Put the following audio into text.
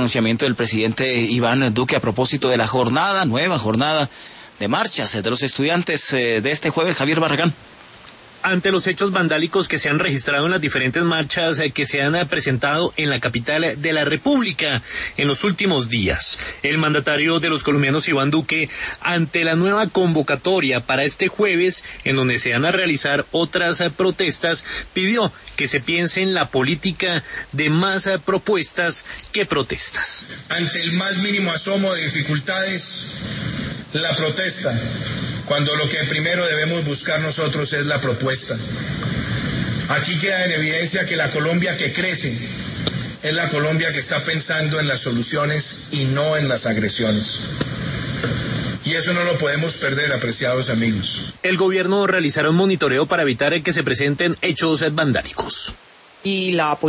pronunciamiento del presidente Iván Duque a propósito de la nueva jornada de marchas de los estudiantes de este jueves. Javier Barragán. Ante los hechos vandálicos que se han registrado en las diferentes marchas que se han presentado en la capital de la República en los últimos días, el mandatario de los colombianos, Iván Duque, ante la nueva convocatoria para este jueves, en donde se van a realizar otras protestas, pidió que se piense en la política de más propuestas que protestas. Ante el más mínimo asomo de dificultades, la protesta, cuando lo que primero debemos buscar nosotros es la propuesta. Aquí queda en evidencia que la Colombia que crece es la Colombia que está pensando en las soluciones y no en las agresiones. Y eso no lo podemos perder, apreciados amigos. El gobierno realizará un monitoreo para evitar que se presenten hechos vandálicos. Y la